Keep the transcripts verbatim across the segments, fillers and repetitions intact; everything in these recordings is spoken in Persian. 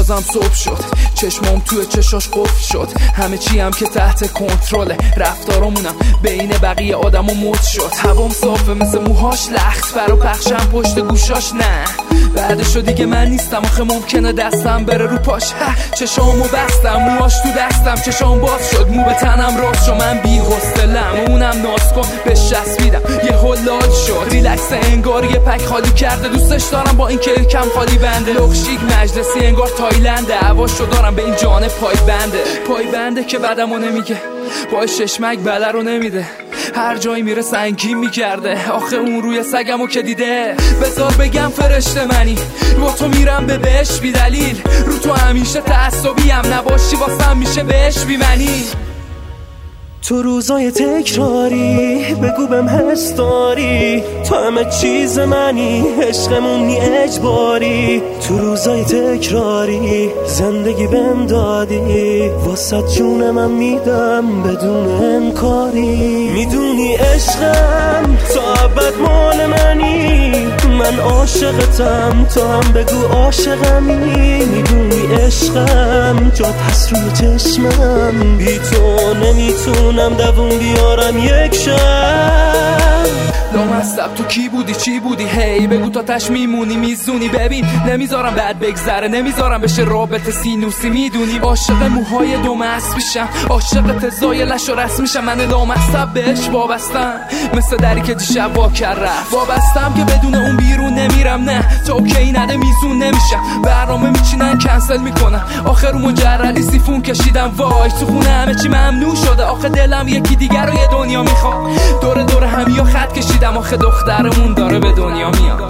بازم صبح شد، چشمام توی چشاش قفل شد، همه چی هم که تحت کنترله، رفتارامونم بین بقیه آدم و مد شد. هوام صافه مثل موهاش لخت برا پخشم پشت گوشاش، نه بعدشو دیگه من نیستم، آخه ممکنه دستم بره رو پاش. چشامو بستم موهاش تو دستم، چشام باز شد مو به تنم راست شد، من بی حوصله‌ام اونم ناز کن بهش چسبیدم یه هلال شد، ریلکس انگار یه پک خالی کرده، دوستش دارم با این که کم خالی بنده، لخشیک مجلسی انگار تایلنده، هواشو دارم به این جانه پای بنده، پای بنده که بعدمو نمیگه با ششمک بله رو نمیده، هر جایی میره سنگین میکرده، آخه اون روی سگمو که دیده. بذار بگم فرشته منی با تو میرم به بهش بی دلیل، رو تو همیشه تعصبیم، نباشی واسم میشه بهش بی منی. تو روزای تکراری بگو بهم حس داری، تو همه چیز منی عشقمونی اجباری، تو روزای تکراری زندگی بهم دادی، واسه جون من میدم بدون انکاری، میدونی عشقم تو ابد مال منی، من عاشقتم تو هم بگو عاشقمی، میدونی عشقم جات هست روی چشمم، بی تو نمیتونم دوون بیارم یک شب. لامصب تو کی بودی چی بودی هی بگو تا تش میمونی میزونی، ببین نمیذارم بعد بگذره، نمیذارم بشه رابطه سینوسی، میدونی عاشق موهای دو مست میشم، عاشق تزای لش و رسم میشم، من لامصب بهش وابستم مثل دری که دیشب وا کرد رفت، وابستم که بدون اون بیرون نمیرم، نه تا اوکی نده میزون نمیشم، برنامه میچینن کنسل میکنن، آخر اون مجردی سیفون کشیدم، وای تو خونه همه چی ممنوع شده، آخه دلم یکی دیگر رو یه دنیا میخوام، دور دور همیا خط کشیدم، آخه دخترمون داره به دنیا میاد،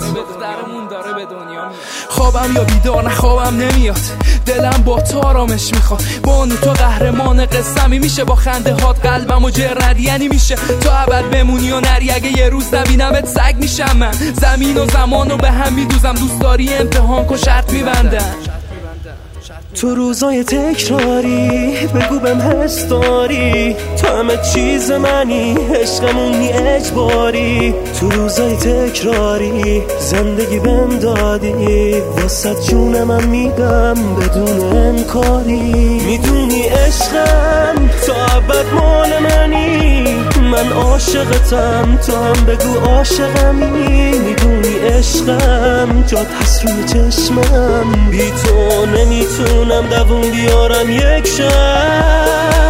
خوابم یا بیدار نه خوابم نمیاد، دلم با تو آرامش میخواد، بانو تو قهرمان قصه‌می، میشه با خنده هات قلبم و جر یعنی میشه تو ابد بمونی و نری، اگه یه روز نبینمت سگ میشم من، زمین و زمان رو به هم میدوزم، دوست داری امتحان کن شرط میبندم. تو روزای تکراری بگو بهم حس داری، تو همه چیز منی عشقمونی اجباری، تو روزای تکراری زندگی بهم دادی، واسه جون من میدم بدون انکاری، میدونی عشقم تو ابد مال منی، من عاشقتم تو هم بگو عاشقمی، میدونی عشقم جات هست روی چشمم، بی تو نمیتونم دوون بیارم یک شب.